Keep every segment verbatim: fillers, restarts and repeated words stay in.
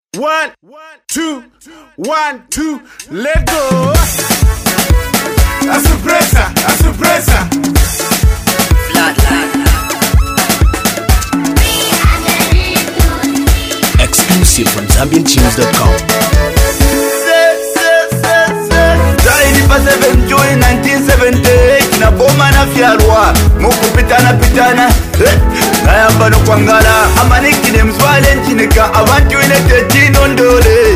One, two, one, two, let go. A surpresa, a surpresa. Exclusive from Zambian Tunes dot com. seven June nineteen seventy-eight na boma na fiarwa muku pitana pitana nayamba no kwangala amaniki ne mzwale nchinika abantu ile tetino ndole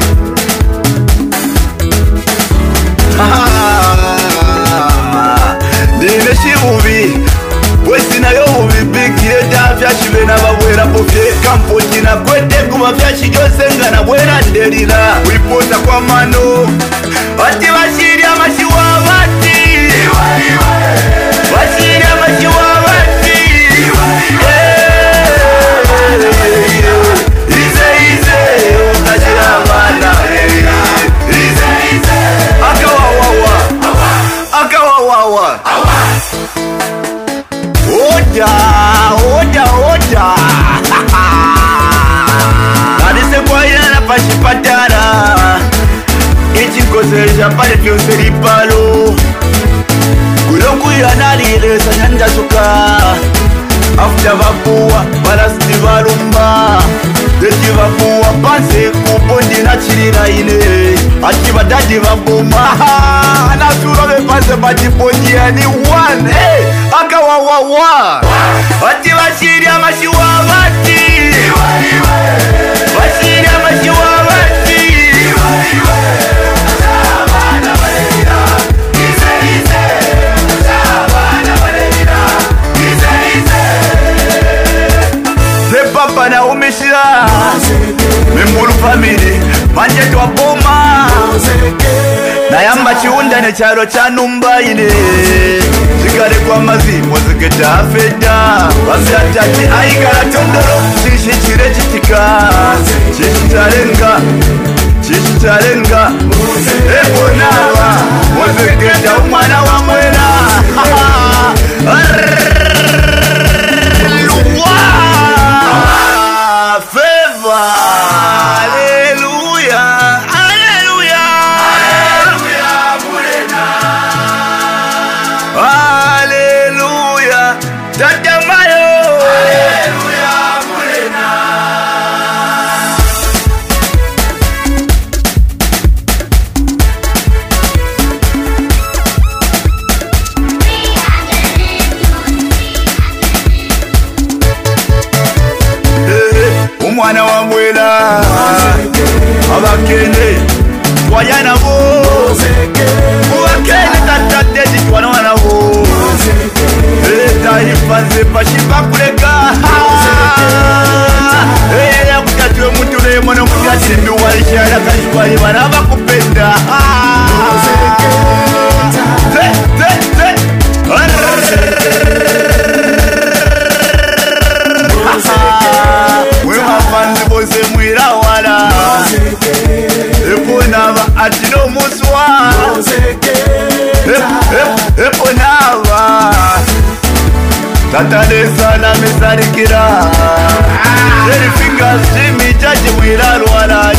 dine shibubi wesi na yo ubi bigire davya shibena babwera bofye kampo jina kwete kuma vyashi jose ngana bwera ndelila wipota kwa mano ati bashiri amashiwa bati iwa iwa bashiri amashiwa bati iwa iwa ize ize ukajira bana ize ize akawa wawa akawa wawa oja oja oja nadise kwa yana pashipatara ichikoseresha pale fyoseri palo kuloku yanalile sanyanja suka after vapuwa balasiti balumba deji vapuwa panse kupondi na chirina ine achi bataji vabuma nasuro me panse bachipondi yani one hey akawa wawa ati bashiri amashiwa bati bashiri amashiwa bati papa na umishira membulu family manje twa boma na yamba chiunda ne charo cha numba ine sigare kwa mazimo zigeta afeda bavyatati aigara tondoro chishi chire chitika chishi tarenga chishi tarenga ebonawa mozegeta umwana wa mwena mwana wa mwela abakene wayana bo abakene tatate ditwana wana bo eta ifanze pashipa kuleka eh ya kutatu mtu le mwana mukati ndu walishala kashwali bana bakupenda te te te Fanzi bose mwira wala Eponava atino muswa Eponava Tatane sana mesarikira Eri fingers jimi jaji mwira wala